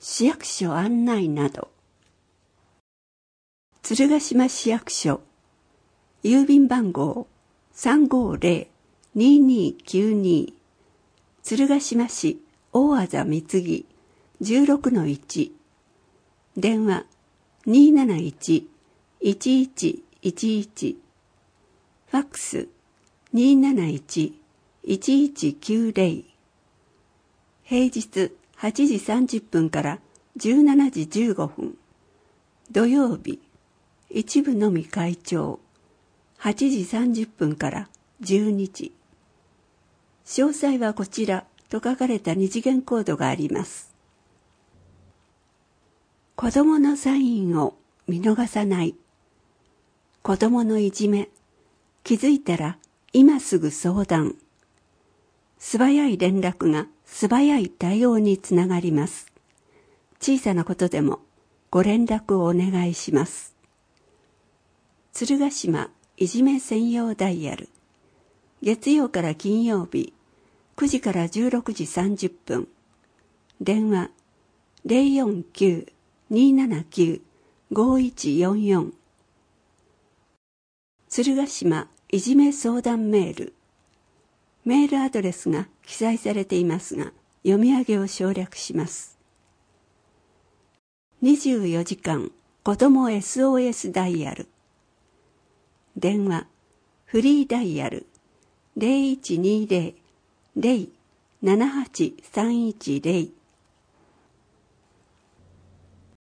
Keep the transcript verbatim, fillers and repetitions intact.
市役所案内など。鶴ヶ島市役所、郵便番号 さんごーぜろ にーにーきゅうに、鶴ヶ島市大字三木 じゅうろくのいち、電話 にーなないち いちいちいちいち、ファックス にーなないち いちいちきゅうぜろ、平日はちじさんじゅっぷんからじゅうしちじじゅうごふん、土曜日一部のみ開帳、はちじさんじゅっぷんからじゅうにじ。詳細はこちらと書かれた二次元コードがあります。子どものサインを見逃さない。子どものいじめ、気づいたら今すぐ相談。素早い連絡が素早い対応につながります。小さなことでもご連絡をお願いします。鶴ヶ島いじめ専用ダイヤル、月曜から金曜日くじからじゅうろくじさんじゅっぷん、電話 ゼロよんきゅう にーななきゅう ごいちよんよん、鶴ヶ島いじめ相談メール、メールアドレスが記載されていますが、読み上げを省略します。にじゅうよじかん子ども エスオーエス ダイヤル、電話フリーダイヤル ゼロいちにーぜろ ゼロ ななはちさんいちゼロ、